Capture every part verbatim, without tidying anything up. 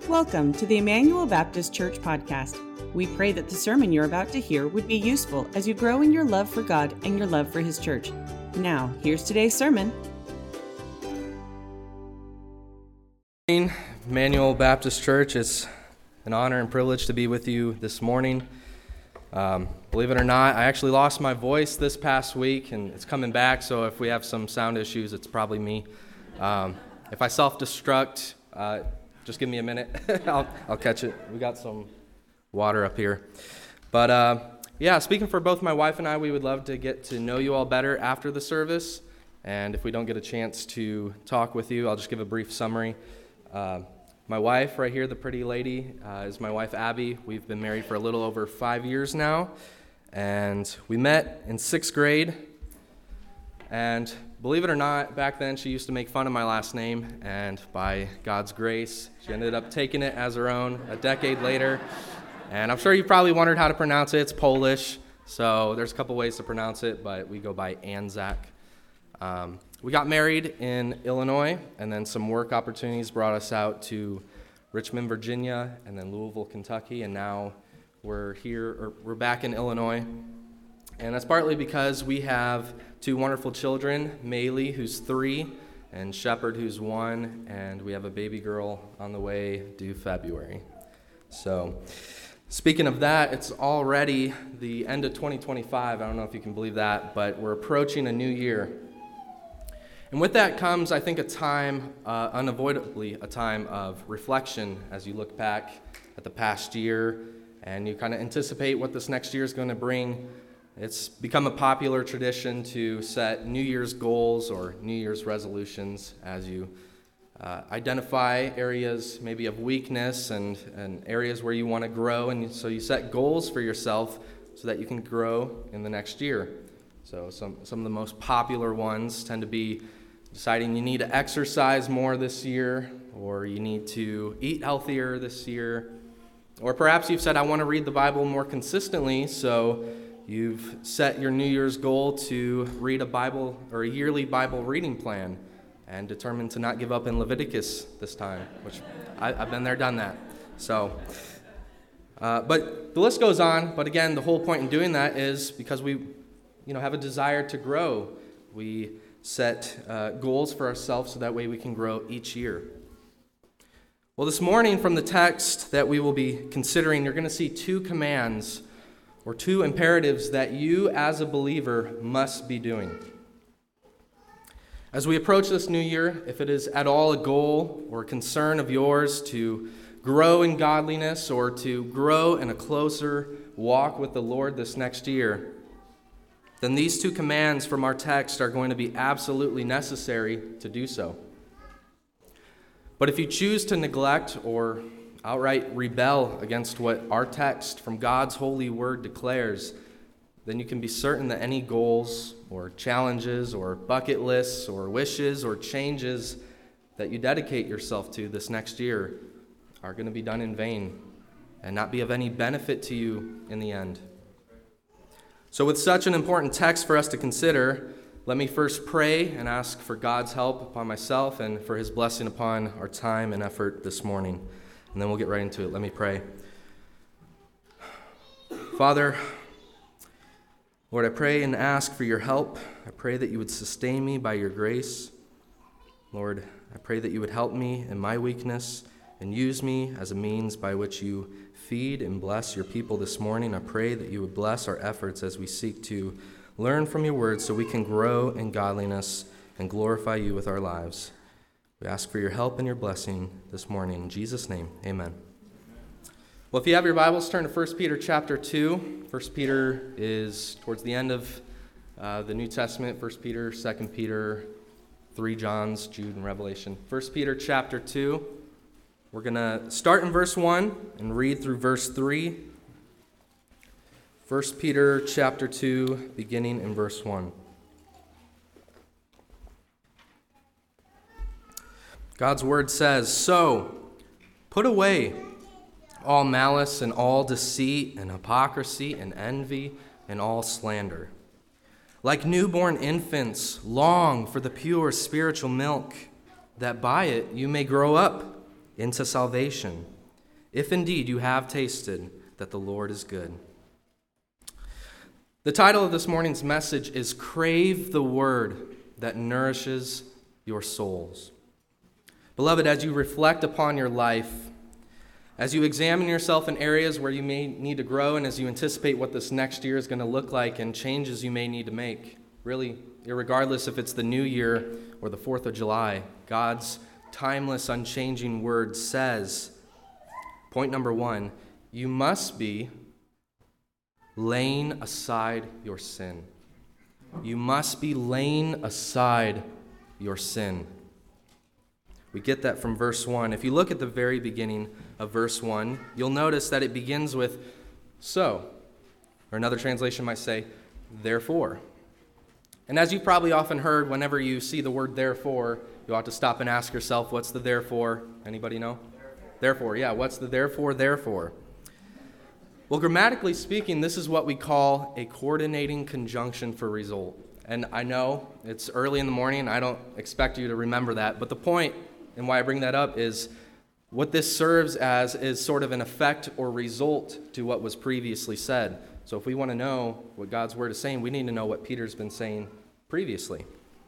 Welcome to the Emmanuel Baptist Church podcast. We pray that the sermon you're about to hear would be useful as you grow in your love for God and your love for His church. Now, here's today's sermon. Emmanuel Baptist Church, it's an honor and privilege to be with you this morning. Um, believe it or not, I actually lost my voice this past week, and it's coming back, so if we have some sound issues, it's probably me. Um, if I self-destruct, uh, just give me a minute. I'll, I'll catch it. We got some water up here. But uh, yeah, speaking for both my wife and I, we would love to get to know you all better after the service, and if we don't get a chance to talk with you, I'll just give a brief summary. Uh, My wife right here, the pretty lady, uh, is my wife Abby. We've been married for a little over five years now, and we met in sixth grade. And believe it or not, back then she used to make fun of my last name, and by God's grace, she ended up taking it as her own a decade later. And I'm sure you probably wondered how to pronounce it. It's Polish, so there's a couple ways to pronounce it, but we go by Anzac. Um, We got married in Illinois, and then some work opportunities brought us out to Richmond, Virginia, and then Louisville, Kentucky, and now we're here, or we're back in Illinois. And that's partly because we have two wonderful children, Maylee, who's three, and Shepherd, who's one, and we have a baby girl on the way due February. So, speaking of that, it's already the end of twenty twenty-five. I don't know if you can believe that, but we're approaching a new year. And with that comes, I think, a time, uh, unavoidably, a time of reflection as you look back at the past year and you kind of anticipate what this next year is going to bring. It's become a popular tradition to set New Year's goals or New Year's resolutions as you uh, identify areas maybe of weakness and, and areas where you want to grow. And so you set goals for yourself so that you can grow in the next year. So some, some of the most popular ones tend to be deciding you need to exercise more this year, or you need to eat healthier this year, or perhaps you've said, I want to read the Bible more consistently, so you've set your New Year's goal to read a Bible or a yearly Bible reading plan and determined to not give up in Leviticus this time, which I, I've been there, done that. So, uh, but the list goes on, but again, the whole point in doing that is because we you know, have a desire to grow. We set uh, goals for ourselves so that way we can grow each year. Well, this morning from the text that we will be considering, you're going to see two commands or two imperatives that you as a believer must be doing. As we approach this new year, if it is at all a goal or a concern of yours to grow in godliness or to grow in a closer walk with the Lord this next year, then these two commands from our text are going to be absolutely necessary to do so. But if you choose to neglect or outright rebel against what our text from God's holy word declares, then you can be certain that any goals or challenges or bucket lists or wishes or changes that you dedicate yourself to this next year are going to be done in vain and not be of any benefit to you in the end. So with such an important text for us to consider, let me first pray and ask for God's help upon myself and for His blessing upon our time and effort this morning. And then we'll get right into it. Let me pray. Father, Lord, I pray and ask for your help. I pray that you would sustain me by your grace. Lord, I pray that you would help me in my weakness and use me as a means by which you feed and bless your people this morning. I pray that you would bless our efforts as we seek to learn from your word so we can grow in godliness and glorify you with our lives. We ask for your help and your blessing this morning. In Jesus' name, amen. Well, if you have your Bibles, turn to First Peter chapter two. First Peter is towards the end of uh, the New Testament. First Peter, Second Peter, three Johns, Jude, and Revelation. First Peter chapter two. We're going to start in verse one and read through verse three. First Peter chapter two, beginning in verse one. God's word says, "So, put away all malice and all deceit and hypocrisy and envy and all slander. Like newborn infants, long for the pure spiritual milk, that by it you may grow up into salvation, if indeed you have tasted that the Lord is good. The title of this morning's message is Crave the Word that Nourishes Your Souls. Beloved, as you reflect upon your life, as you examine yourself in areas where you may need to grow, and as you anticipate what this next year is going to look like and changes you may need to make, really, irregardless if it's the new year or the fourth of July, God's timeless, unchanging word says, point number one, you must be laying aside your sin. You must be laying aside your sin. We get that from verse one. If you look at the very beginning of verse one, you'll notice that it begins with so, or another translation might say, therefore. And as you've probably often heard, whenever you see the word therefore, you ought to stop and ask yourself, what's the therefore? Anybody know? Therefore, therefore yeah, what's the therefore, therefore? Well, grammatically speaking, this is what we call a coordinating conjunction for result. And I know it's early in the morning, I don't expect you to remember that, but the point and why I bring that up is what this serves as is sort of an effect or result to what was previously said. So if we want to know what God's word is saying, we need to know what Peter's been saying previously.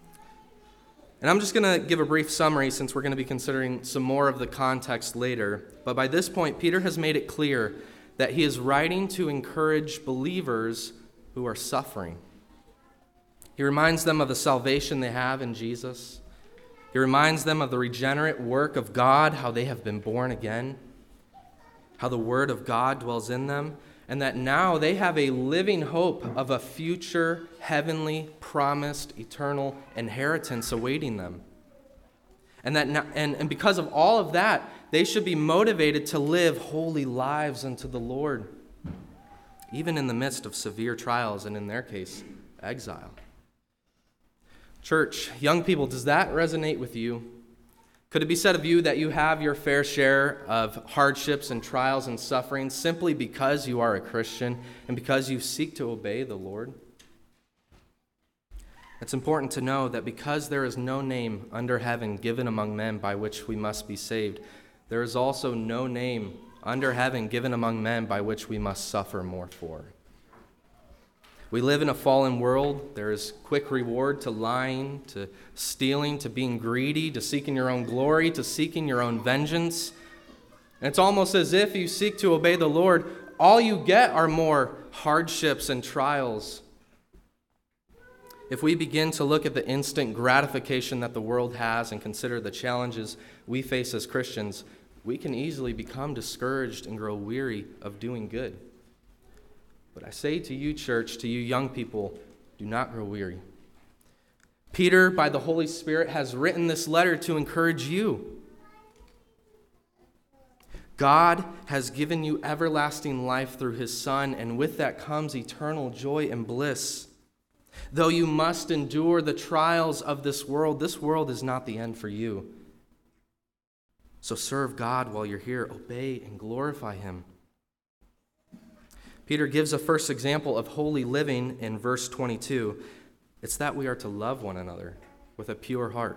And I'm just going to give a brief summary since we're going to be considering some more of the context later. But by this point, Peter has made it clear that he is writing to encourage believers who are suffering. He reminds them of the salvation they have in Jesus. He reminds them of the regenerate work of God, how they have been born again, how the word of God dwells in them, and that now they have a living hope of a future, heavenly, promised, eternal inheritance awaiting them. And that now, and, and because of all of that, they should be motivated to live holy lives unto the Lord, even in the midst of severe trials and, in their case, exile. Church, young people, does that resonate with you? Could it be said of you that you have your fair share of hardships and trials and suffering simply because you are a Christian and because you seek to obey the Lord? It's important to know that because there is no name under heaven given among men by which we must be saved, there is also no name under heaven given among men by which we must suffer more for. We live in a fallen world. There is quick reward to lying, to stealing, to being greedy, to seeking your own glory, to seeking your own vengeance. And it's almost as if you seek to obey the Lord, all you get are more hardships and trials. If we begin to look at the instant gratification that the world has and consider the challenges we face as Christians, we can easily become discouraged and grow weary of doing good. But I say to you, church, to you young people, do not grow weary. Peter, by the Holy Spirit, has written this letter to encourage you. God has given you everlasting life through his Son, and with that comes eternal joy and bliss. Though you must endure the trials of this world, this world is not the end for you. So serve God while you're here. Obey and glorify him. Peter gives a first example of holy living in verse twenty-two. It's that we are to love one another with a pure heart.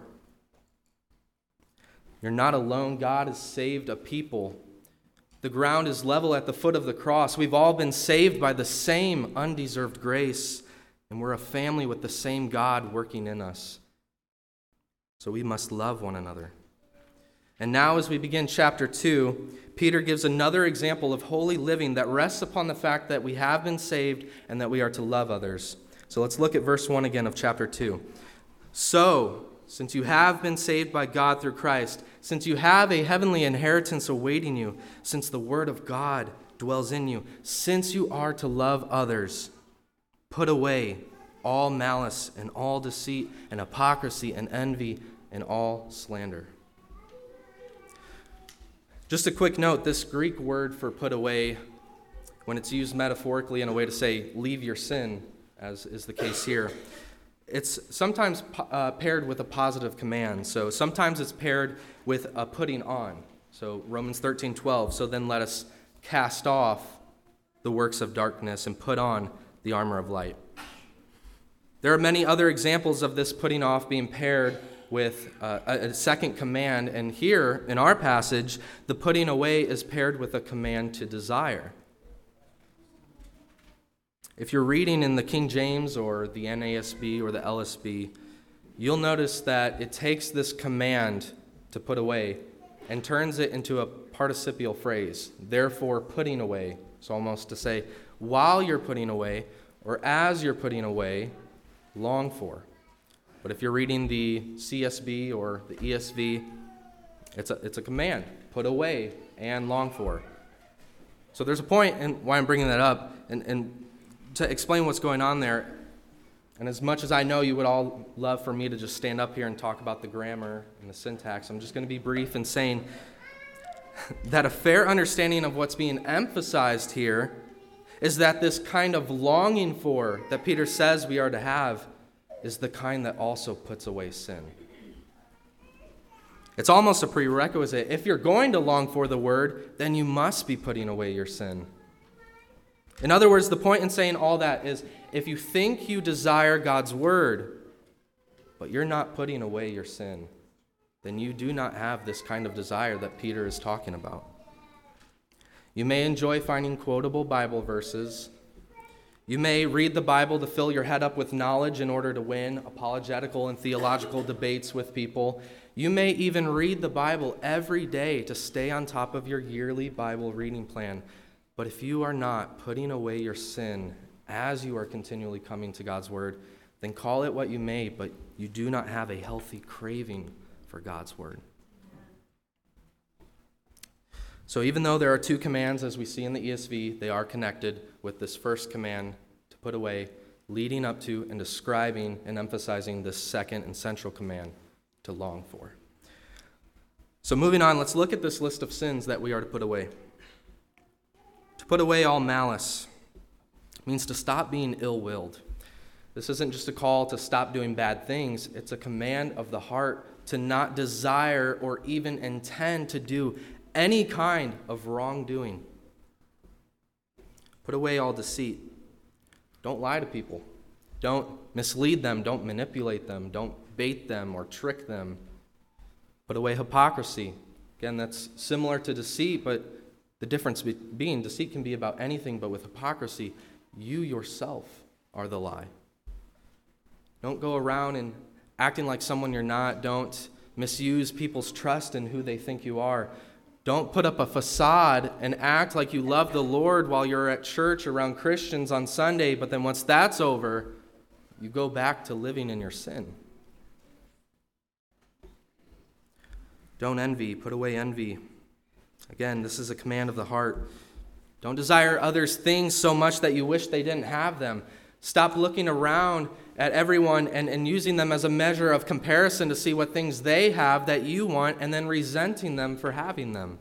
You're not alone. God has saved a people. The ground is level at the foot of the cross. We've all been saved by the same undeserved grace, and we're a family with the same God working in us. So we must love one another. And now as we begin chapter two, Peter gives another example of holy living that rests upon the fact that we have been saved and that we are to love others. So let's look at verse one again of chapter two. So, since you have been saved by God through Christ, since you have a heavenly inheritance awaiting you, since the word of God dwells in you, since you are to love others, put away all malice and all deceit and hypocrisy and envy and all slander. Just a quick note, this Greek word for put away, when it's used metaphorically in a way to say leave your sin, as is the case here, it's sometimes uh, paired with a positive command. So sometimes it's paired with a putting on. So Romans thirteen twelve, so then let us cast off the works of darkness and put on the armor of light. There are many other examples of this putting off being paired with uh, a, a second command. And here, in our passage, the putting away is paired with a command to desire. If you're reading in the King James or the N A S B or the L S B, you'll notice that it takes this command to put away and turns it into a participial phrase, therefore putting away. So almost to say, while you're putting away, or as you're putting away, long for. But if you're reading the C S B or the E S V, it's a, it's a command, put away and long for. So there's a point in why I'm bringing that up, and, and to explain what's going on there. And as much as I know you would all love for me to just stand up here and talk about the grammar and the syntax, I'm just going to be brief in saying that a fair understanding of what's being emphasized here is that this kind of longing for that Peter says we are to have is the kind that also puts away sin. It's almost a prerequisite. If you're going to long for the word, then you must be putting away your sin. In other words, the point in saying all that is, if you think you desire God's word, but you're not putting away your sin, then you do not have this kind of desire that Peter is talking about. You may enjoy finding quotable Bible verses. You may read the Bible to fill your head up with knowledge in order to win apologetical and theological debates with people. You may even read the Bible every day to stay on top of your yearly Bible reading plan. But if you are not putting away your sin as you are continually coming to God's word, then call it what you may, but you do not have a healthy craving for God's word. So even though there are two commands, as we see in the E S V, they are connected with this first command to put away, leading up to and describing and emphasizing this second and central command to long for. So moving on, let's look at this list of sins that we are to put away. To put away all malice means to stop being ill-willed. This isn't just a call to stop doing bad things. It's a command of the heart to not desire or even intend to do any kind of wrongdoing. Put away all deceit. Don't lie to people. Don't mislead them. Don't manipulate them. Don't bait them or trick them. Put away hypocrisy. Again, that's similar to deceit, but the difference being deceit can be about anything, but with hypocrisy, you yourself are the lie. Don't go around and acting like someone you're not. Don't misuse people's trust in who they think you are. Don't put up a facade and act like you love the Lord while you're at church around Christians on Sunday, but then once that's over, you go back to living in your sin. Don't envy. Put away envy. Again, this is a command of the heart. Don't desire others' things so much that you wish they didn't have them. Stop looking around at everyone and, and using them as a measure of comparison to see what things they have that you want and then resenting them for having them.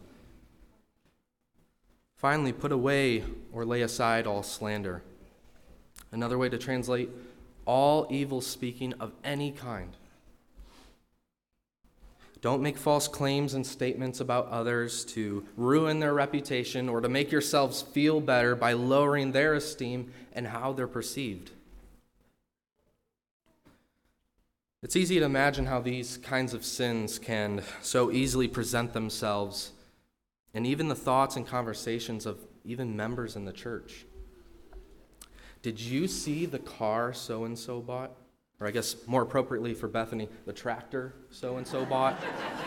Finally, put away or lay aside all slander. Another way to translate, all evil speaking of any kind. Don't make false claims and statements about others to ruin their reputation or to make yourselves feel better by lowering their esteem and how they're perceived. It's easy to imagine how these kinds of sins can so easily present themselves and even the thoughts and conversations of even members in the church. Did you see the car so-and-so bought? Or I guess more appropriately for Bethany, the tractor so-and-so bought.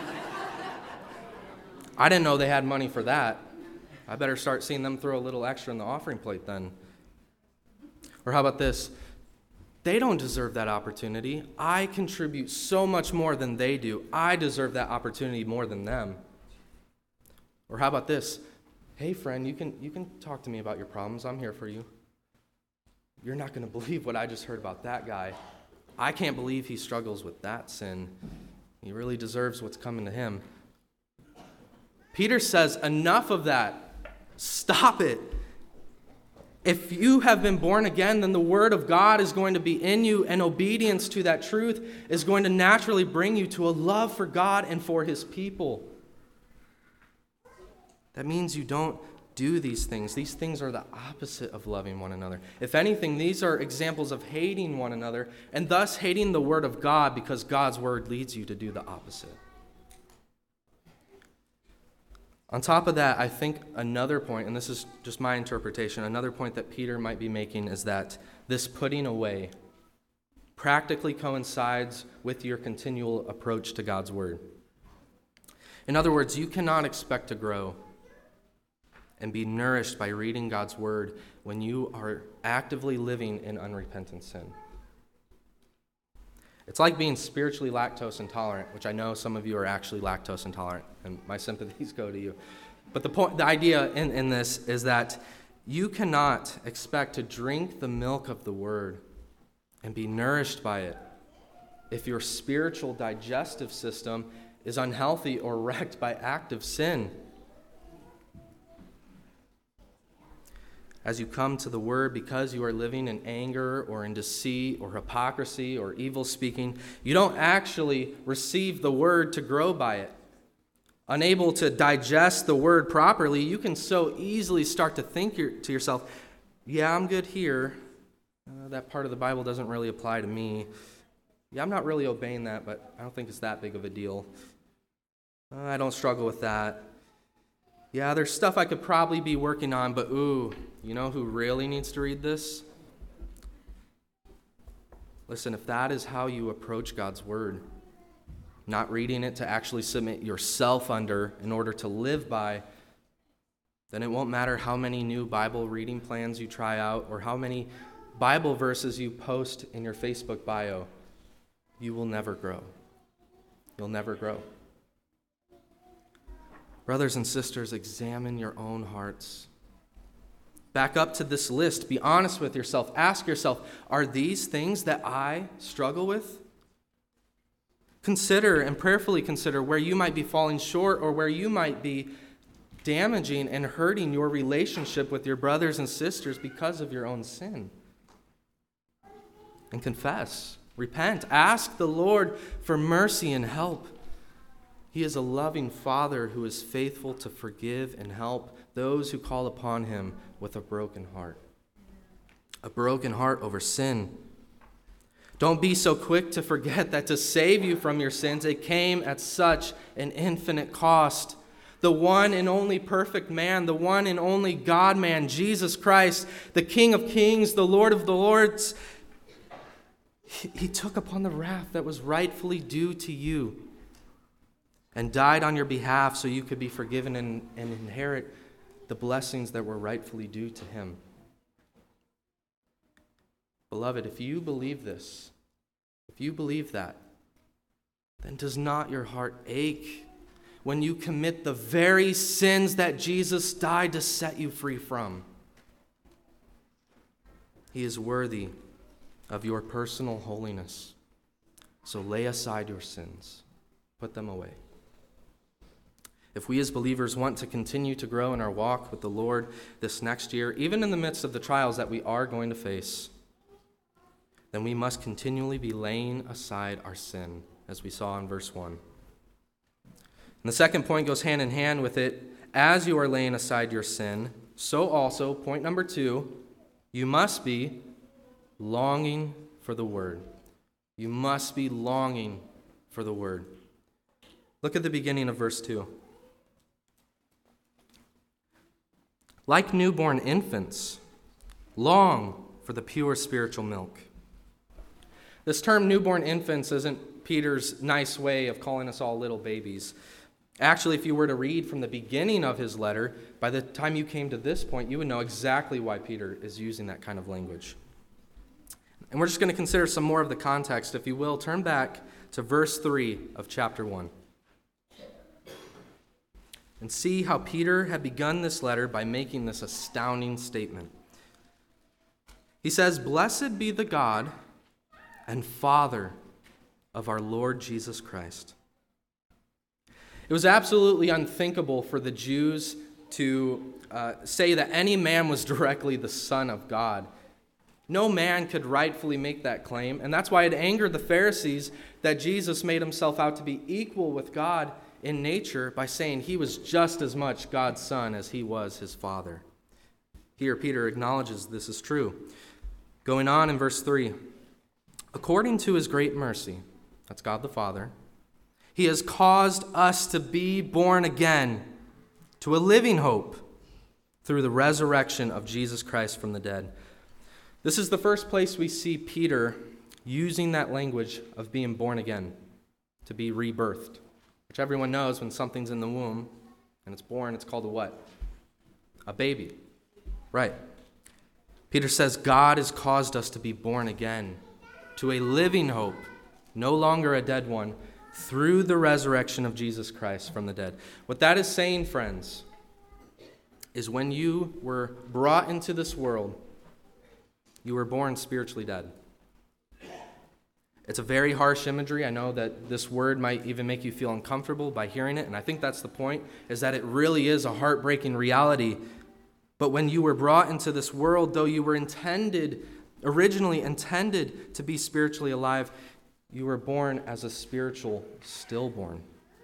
I didn't know they had money for that. I better start seeing them throw a little extra in the offering plate then. Or how about this? They don't deserve that opportunity. I contribute so much more than they do. I deserve that opportunity more than them. Or how about this? Hey friend, you can you can talk to me about your problems. I'm here for you. You're not going to believe what I just heard about that guy. I can't believe he struggles with that sin. He really deserves what's coming to him. Peter says, enough of that. Stop it. If you have been born again, then the word of God is going to be in you, and obedience to that truth is going to naturally bring you to a love for God and for his people. That means you don't do these things. These things are the opposite of loving one another. If anything, these are examples of hating one another and thus hating the word of God because God's word leads you to do the opposite. On top of that, I think another point, and this is just my interpretation, another point that Peter might be making is that this putting away practically coincides with your continual approach to God's word. In other words, you cannot expect to grow and be nourished by reading God's word when you are actively living in unrepentant sin. It's like being spiritually lactose intolerant, which I know some of you are actually lactose intolerant, and my sympathies go to you. But the point, the idea in, in this is that you cannot expect to drink the milk of the word and be nourished by it if your spiritual digestive system is unhealthy or wrecked by active sin. As you come to the word because you are living in anger or in deceit or hypocrisy or evil speaking, you don't actually receive the word to grow by it. Unable to digest the word properly, you can so easily start to think to yourself, yeah, I'm good here. Uh, that part of the Bible doesn't really apply to me. Yeah, I'm not really obeying that, but I don't think it's that big of a deal. Uh, I don't struggle with that. Yeah, there's stuff I could probably be working on, but ooh, you know who really needs to read this? Listen, if that is how you approach God's word, not reading it to actually submit yourself under in order to live by, then it won't matter how many new Bible reading plans you try out or how many Bible verses you post in your Facebook bio. You will never grow. You'll never grow. Brothers and sisters, examine your own hearts. Back up to this list. Be honest with yourself. Ask yourself, are these things that I struggle with? Consider and prayerfully consider where you might be falling short or where you might be damaging and hurting your relationship with your brothers and sisters because of your own sin. And confess. Repent. Ask the Lord for mercy and help. He is a loving Father who is faithful to forgive and help those who call upon him with a broken heart. A broken heart over sin. Don't be so quick to forget that to save you from your sins, it came at such an infinite cost. The one and only perfect man, the one and only God-man, Jesus Christ, the King of kings, the Lord of the lords, he, he took upon the wrath that was rightfully due to you and died on your behalf so you could be forgiven and, and inherit the blessings that were rightfully due to him. Beloved, if you believe this, if you believe that, then does not your heart ache when you commit the very sins that Jesus died to set you free from? He is worthy of your personal holiness. So lay aside your sins. Put them away. If we as believers want to continue to grow in our walk with the Lord this next year, even in the midst of the trials that we are going to face, then we must continually be laying aside our sin, as we saw in verse one. And the second point goes hand in hand with it. As you are laying aside your sin, so also, point number two, you must be longing for the word. You must be longing for the word. Look at the beginning of verse two. Like newborn infants, long for the pure spiritual milk. This term newborn infants isn't Peter's nice way of calling us all little babies. Actually, if you were to read from the beginning of his letter, by the time you came to this point, you would know exactly why Peter is using that kind of language. And we're just going to consider some more of the context. If you will, turn back to verse three of chapter one. And see how Peter had begun this letter by making this astounding statement. He says, "Blessed be the God and Father of our Lord Jesus Christ." It was absolutely unthinkable for the Jews to uh, say that any man was directly the Son of God. No man could rightfully make that claim, and that's why it angered the Pharisees that Jesus made himself out to be equal with God in nature by saying he was just as much God's son as he was his father. Here, Peter acknowledges this is true. Going on in verse three, according to his great mercy, that's God the Father, he has caused us to be born again to a living hope through the resurrection of Jesus Christ from the dead. This is the first place we see Peter using that language of being born again, to be rebirthed, which everyone knows when something's in the womb and it's born, it's called a what? A baby. Right. Peter says God has caused us to be born again to a living hope, no longer a dead one, through the resurrection of Jesus Christ from the dead. What that is saying, friends, is when you were brought into this world, you were born spiritually dead. It's a very harsh imagery. I know that this word might even make you feel uncomfortable by hearing it, and I think that's the point, is that it really is a heartbreaking reality. But when you were brought into this world, though you were intended, originally intended to be spiritually alive, you were born as a spiritual stillborn.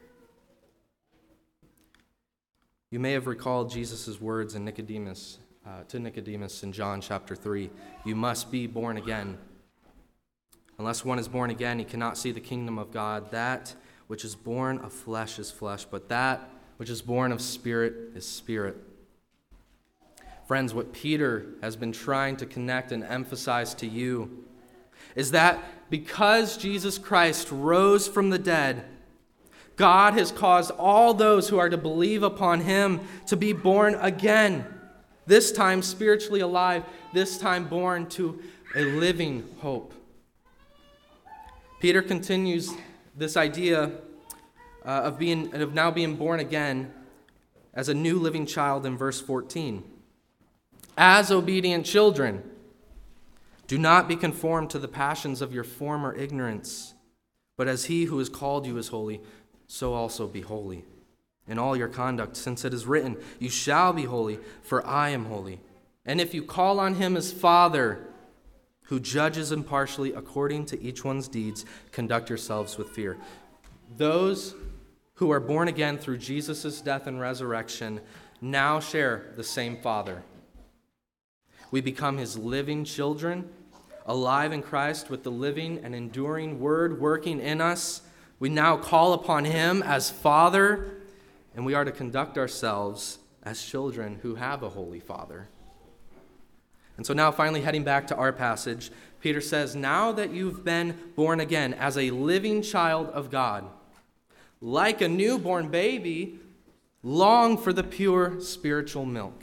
You may have recalled Jesus' words in Nicodemus, uh, to Nicodemus in John chapter three. You must be born again. Unless one is born again, he cannot see the kingdom of God. That which is born of flesh is flesh, but that which is born of spirit is spirit. Friends, what Peter has been trying to connect and emphasize to you is that because Jesus Christ rose from the dead, God has caused all those who are to believe upon him to be born again, this time spiritually alive, this time born to a living hope. Peter continues this idea uh, of being of now being born again as a new living child in verse fourteen. As obedient children, do not be conformed to the passions of your former ignorance, but as he who has called you is holy, so also be holy in all your conduct, since it is written, you shall be holy, for I am holy. And if you call on him as Father, who judges impartially according to each one's deeds, conduct yourselves with fear. Those who are born again through Jesus' death and resurrection now share the same Father. We become his living children, alive in Christ with the living and enduring word working in us. We now call upon him as Father, and we are to conduct ourselves as children who have a holy Father. And so now finally heading back to our passage, Peter says, now that you've been born again as a living child of God, like a newborn baby, long for the pure spiritual milk.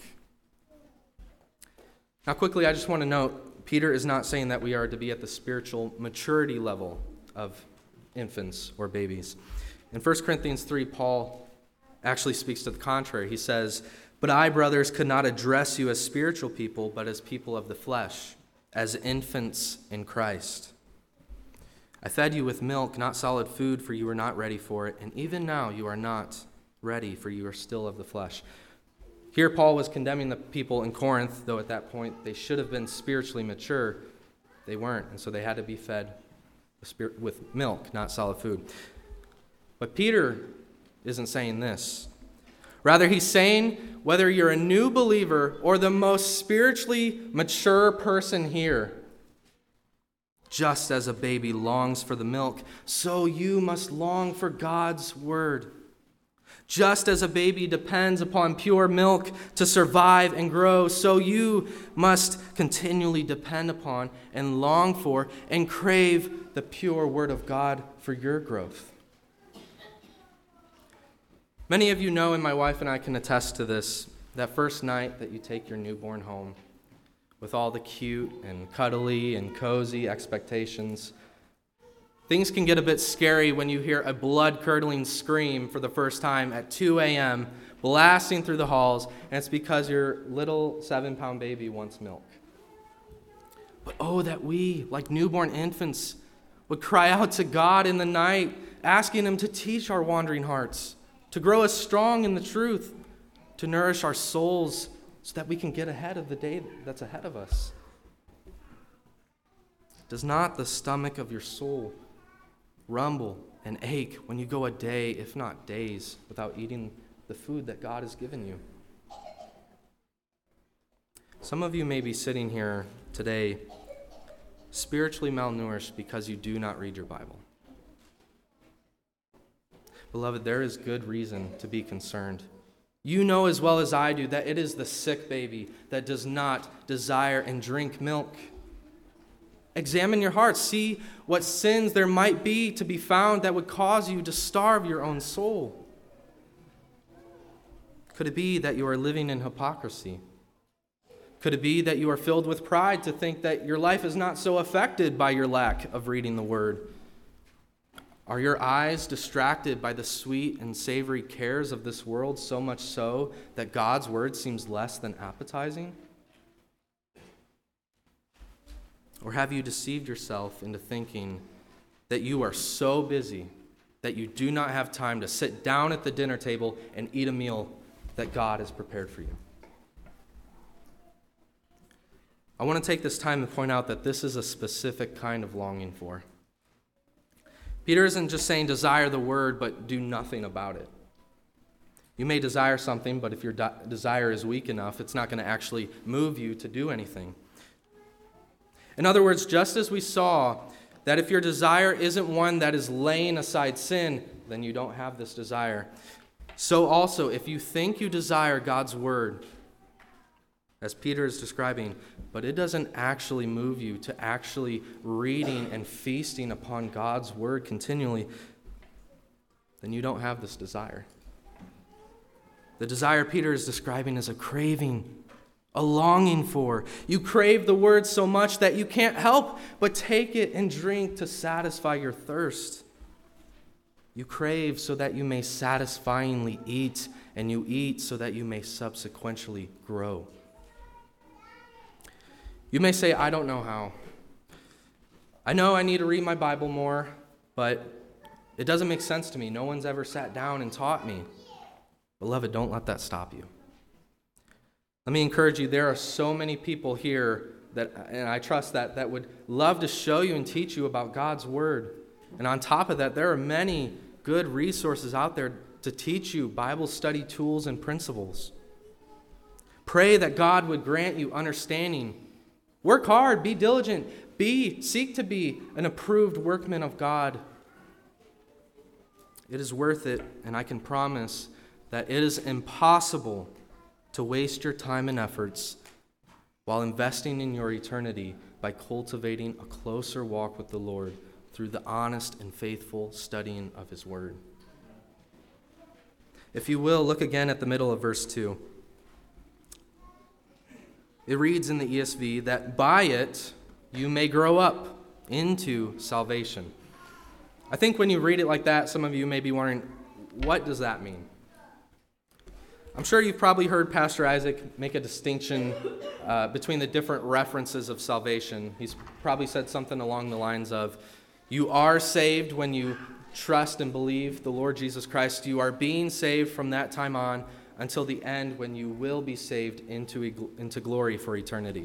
Now quickly, I just want to note, Peter is not saying that we are to be at the spiritual maturity level of infants or babies. In First Corinthians three, Paul actually speaks to the contrary. He says, but I, brothers, could not address you as spiritual people, but as people of the flesh, as infants in Christ. I fed you with milk, not solid food, for you were not ready for it, and even now you are not ready, for you are still of the flesh. Here Paul was condemning the people in Corinth, though at that point they should have been spiritually mature. They weren't, and so they had to be fed with milk, not solid food. But Peter isn't saying this. Rather, he's saying whether you're a new believer or the most spiritually mature person here, just as a baby longs for the milk, so you must long for God's word. Just as a baby depends upon pure milk to survive and grow, so you must continually depend upon and long for and crave the pure word of God for your growth. Many of you know, and my wife and I can attest to this, that first night that you take your newborn home with all the cute and cuddly and cozy expectations, things can get a bit scary when you hear a blood-curdling scream for the first time at two a.m., blasting through the halls, and it's because your little seven-pound baby wants milk. But oh, that we, like newborn infants, would cry out to God in the night, asking him to teach our wandering hearts, to grow us strong in the truth, to nourish our souls so that we can get ahead of the day that's ahead of us. Does not the stomach of your soul rumble and ache when you go a day, if not days, without eating the food that God has given you. Some of you may be sitting here today spiritually malnourished because you do not read your Bible. Beloved, there is good reason to be concerned. You know as well as I do that it is the sick baby that does not desire and drink milk. Examine your heart. See what sins there might be to be found that would cause you to starve your own soul. Could it be that you are living in hypocrisy? Could it be that you are filled with pride to think that your life is not so affected by your lack of reading the Word? Are your eyes distracted by the sweet and savory cares of this world, so much so that God's Word seems less than appetizing? Or have you deceived yourself into thinking that you are so busy that you do not have time to sit down at the dinner table and eat a meal that God has prepared for you? I want to take this time to point out that this is a specific kind of longing for. Peter isn't just saying desire the word, but do nothing about it. You may desire something, but if your de- desire is weak enough, it's not going to actually move you to do anything. In other words, just as we saw that if your desire isn't one that is laying aside sin, then you don't have this desire. So also, if you think you desire God's word, as Peter is describing, but it doesn't actually move you to actually reading and feasting upon God's word continually, then you don't have this desire. The desire Peter is describing is a craving, a longing for. You crave the word so much that you can't help but take it and drink to satisfy your thirst. You crave so that you may satisfyingly eat, and you eat so that you may subsequently grow. You may say, I don't know how. I know I need to read my Bible more, but it doesn't make sense to me. No one's ever sat down and taught me. Beloved, don't let that stop you. Let me encourage you, there are so many people here that, and I trust that, that would love to show you and teach you about God's word. And on top of that, there are many good resources out there to teach you Bible study tools and principles. Pray that God would grant you understanding. Work hard, be diligent, be, seek to be an approved workman of God. It is worth it, and I can promise that it is impossible to waste your time and efforts while investing in your eternity by cultivating a closer walk with the Lord through the honest and faithful studying of His Word. If you will, look again at the middle of verse two. It reads in the E S V that by it you may grow up into salvation. I think when you read it like that, some of you may be wondering, what does that mean? I'm sure you've probably heard Pastor Isaac make a distinction uh, between the different references of salvation. He's probably said something along the lines of, you are saved when you trust and believe the Lord Jesus Christ. You are being saved from that time on until the end when you will be saved into, into glory for eternity.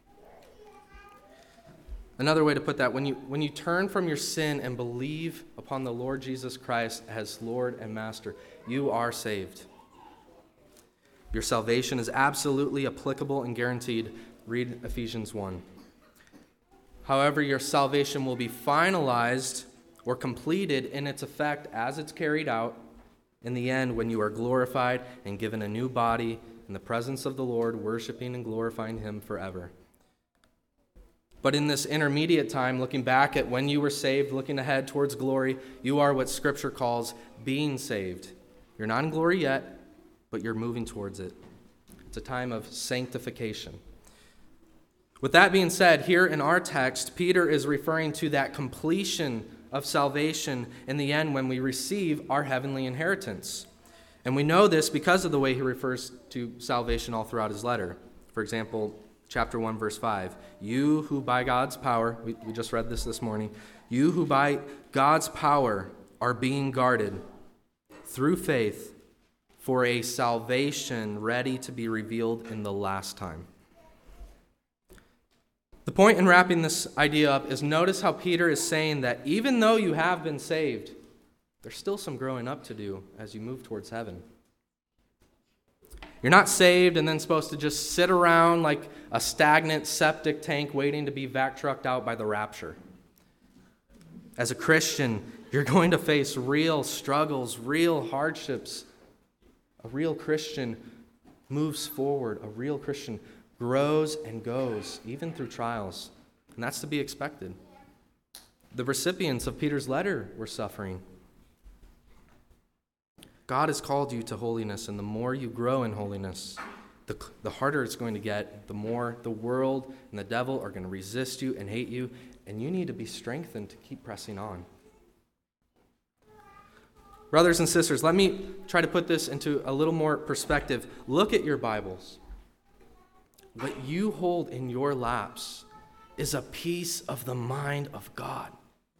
Another way to put that, when you, when you turn from your sin and believe upon the Lord Jesus Christ as Lord and Master, you are saved. Your salvation is absolutely applicable and guaranteed. Read Ephesians one. However, your salvation will be finalized or completed in its effect as it's carried out in the end when you are glorified and given a new body in the presence of the Lord, worshiping and glorifying Him forever. But in this intermediate time, looking back at when you were saved, looking ahead towards glory, you are what Scripture calls being saved. You're not in glory yet, but you're moving towards it. It's a time of sanctification. With that being said, here in our text, Peter is referring to that completion of salvation in the end when we receive our heavenly inheritance. And we know this because of the way he refers to salvation all throughout his letter. For example, chapter one, verse five, you who by God's power, we, we just read this this morning, you who by God's power are being guarded through faith for a salvation ready to be revealed in the last time. The point in wrapping this idea up is notice how Peter is saying that even though you have been saved, there's still some growing up to do as you move towards heaven. You're not saved and then supposed to just sit around like a stagnant septic tank waiting to be vac trucked out by the rapture. As a Christian, you're going to face real struggles, real hardships. A real Christian moves forward. A real Christian grows and goes, even through trials. And that's to be expected. The recipients of Peter's letter were suffering. God has called you to holiness, and the more you grow in holiness, the, the harder it's going to get, the more the world and the devil are going to resist you and hate you, and you need to be strengthened to keep pressing on. Brothers and sisters, let me try to put this into a little more perspective. Look at your Bibles. What you hold in your laps is a piece of the mind of God.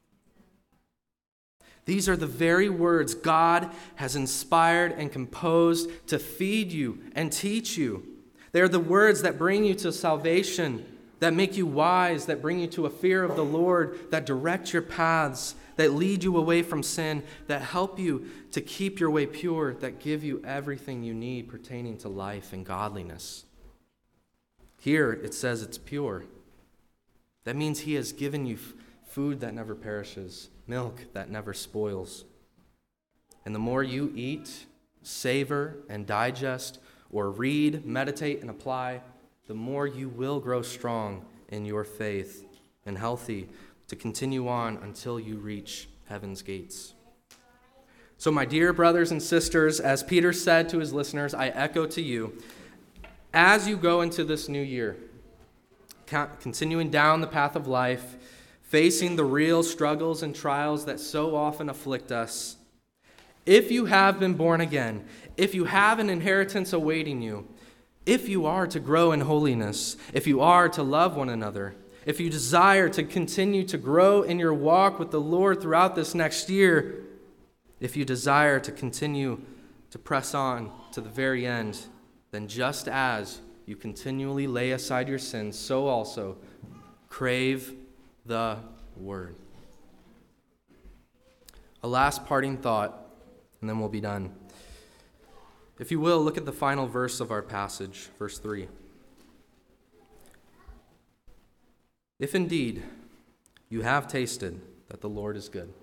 These are the very words God has inspired and composed to feed you and teach you. They are the words that bring you to salvation, that make you wise, that bring you to a fear of the Lord, that direct your paths, that lead you away from sin, that help you to keep your way pure, that give you everything you need pertaining to life and godliness. Here it says it's pure. That means He has given you f- food that never perishes, milk that never spoils. And the more you eat, savor, and digest, or read, meditate, and apply, the more you will grow strong in your faith and healthy to continue on until you reach heaven's gates. So, my dear brothers and sisters, as Peter said to his listeners, I echo to you, as you go into this new year, continuing down the path of life, facing the real struggles and trials that so often afflict us, if you have been born again, if you have an inheritance awaiting you, if you are to grow in holiness, if you are to love one another, if you desire to continue to grow in your walk with the Lord throughout this next year, if you desire to continue to press on to the very end, then just as you continually lay aside your sins, so also crave the Word. A last parting thought, and then we'll be done. If you will, look at the final verse of our passage, verse three. If indeed you have tasted that the Lord is good.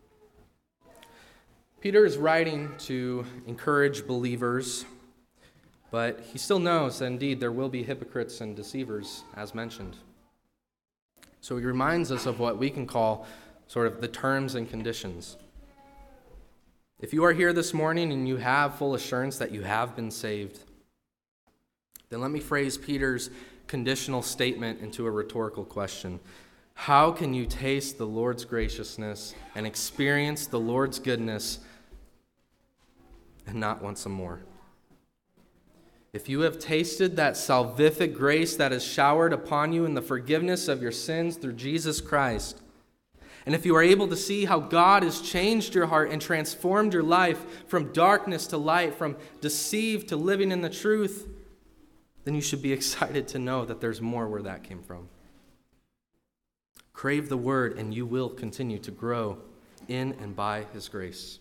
Peter is writing to encourage believers, but he still knows that indeed there will be hypocrites and deceivers, as mentioned. So he reminds us of what we can call sort of the terms and conditions. If you are here this morning and you have full assurance that you have been saved, then let me phrase Peter's conditional statement into a rhetorical question. How can you taste the Lord's graciousness and experience the Lord's goodness and not want some more? If you have tasted that salvific grace that is showered upon you in the forgiveness of your sins through Jesus Christ, and if you are able to see how God has changed your heart and transformed your life from darkness to light, from deceived to living in the truth, then you should be excited to know that there's more where that came from. Crave the Word, and you will continue to grow in and by His grace.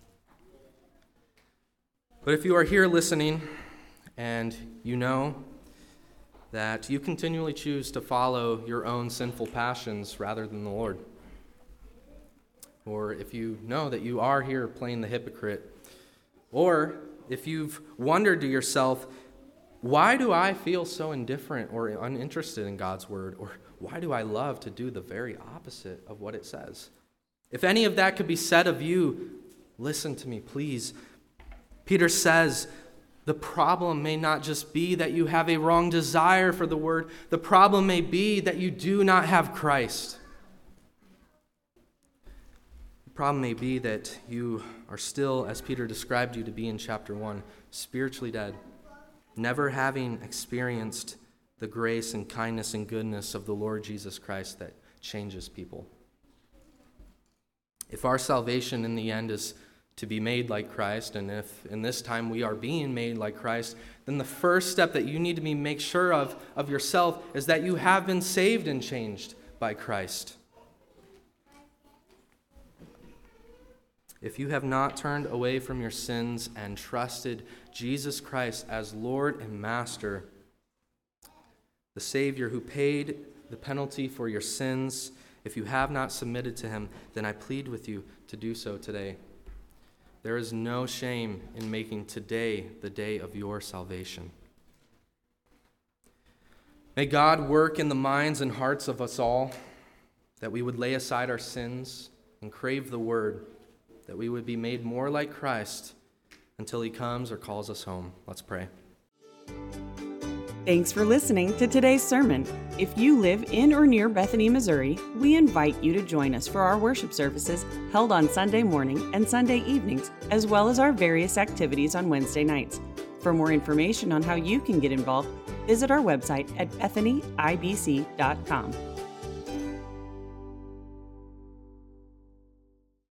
But if you are here listening, and you know that you continually choose to follow your own sinful passions rather than the Lord, or if you know that you are here playing the hypocrite, or if you've wondered to yourself, why do I feel so indifferent or uninterested in God's word, or why do I love to do the very opposite of what it says? If any of that could be said of you, listen to me, please. Peter says, the problem may not just be that you have a wrong desire for the word. The problem may be that you do not have Christ. The problem may be that you are still, as Peter described you to be in chapter one, spiritually dead, never having experienced the grace and kindness and goodness of the Lord Jesus Christ that changes people. If our salvation in the end is to be made like Christ, and if in this time we are being made like Christ, then the first step that you need to be make sure of of yourself is that you have been saved and changed by Christ. If you have not turned away from your sins and trusted Jesus Christ as Lord and Master, the Savior who paid the penalty for your sins, if you have not submitted to him, then I plead with you to do so today. There is no shame in making today the day of your salvation. May God work in the minds and hearts of us all, that we would lay aside our sins and crave the word, that we would be made more like Christ until he comes or calls us home. Let's pray. Thanks for listening to today's sermon. If you live in or near Bethany, Missouri, we invite you to join us for our worship services held on Sunday morning and Sunday evenings, as well as our various activities on Wednesday nights. For more information on how you can get involved, visit our website at bethany i b c dot com.